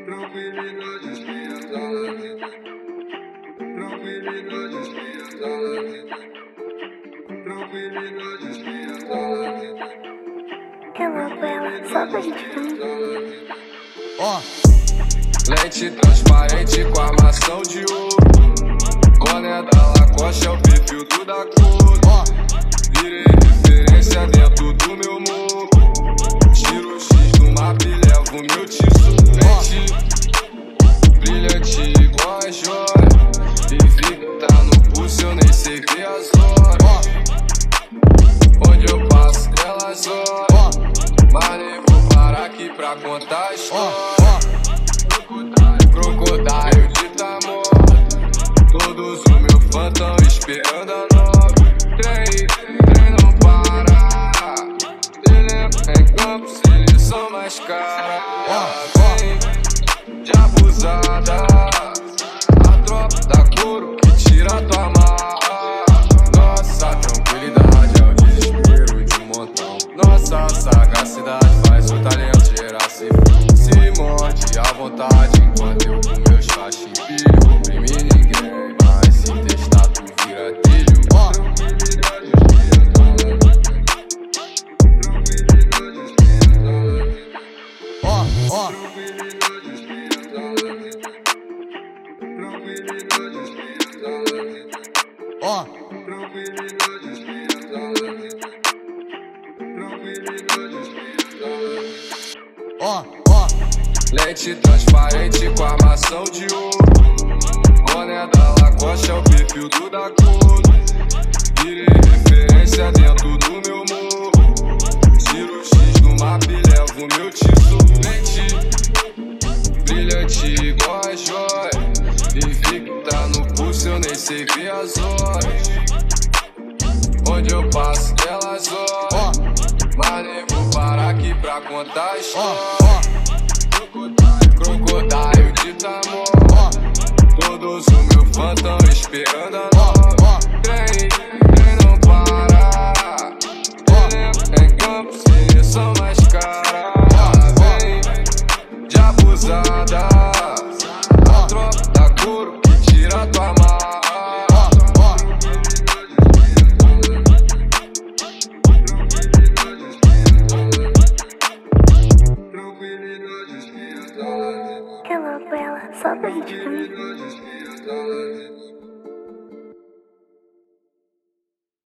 Tranquilidade espiritual, tranquilidade espiritual, tranquilidade espiritual. Eu amo ela só pra gente ver. Lente transparente com armação de ouro. Boné da Lacoste é o perfil da cor. Virei referência dentro do meu morro. Tiro o X do mapa e levo meu tiço. Lente brilhante igual a joia. Vivi que tá no pulso, eu nem sei ver as horas. Onde eu passo elas olham, mas nem vou parar aqui pra contar a história. Crocodile de tamanho, todos os meus fãs tão esperando a nova. Trem não para, ele em campo, seleção mais cara. Vem de abusada, a tropa da couro que tira tua marra. Nossa tranquilidade é o desespero de um montão. Nossa sagacidade faz o talento gerar se morde à vontade enquanto eu com meus fachos empilho. Oprimir ninguém, mas se testar tu vira trilho. Tranquilidade espiritual, tranquilidade espiritual, tranquilidade espiritual, tranquilidade espiritual, tranquilidade espiritual, tranquilidade espiritual. Lente transparente com armação de ouro. Boné da Lacoste é o perfil da cor. Virei referência dentro do meu morro. Tiro o X do mapa e levo meu tiço. Lente brilhante igual a joia. Vivi que tá no pulso, eu nem sei ver as horas. Onde eu passo elas olham, mas nem vou parar aqui pra contar a história. Crocodile de tamanho, todos os meus fãs tão esperando a nova. Trem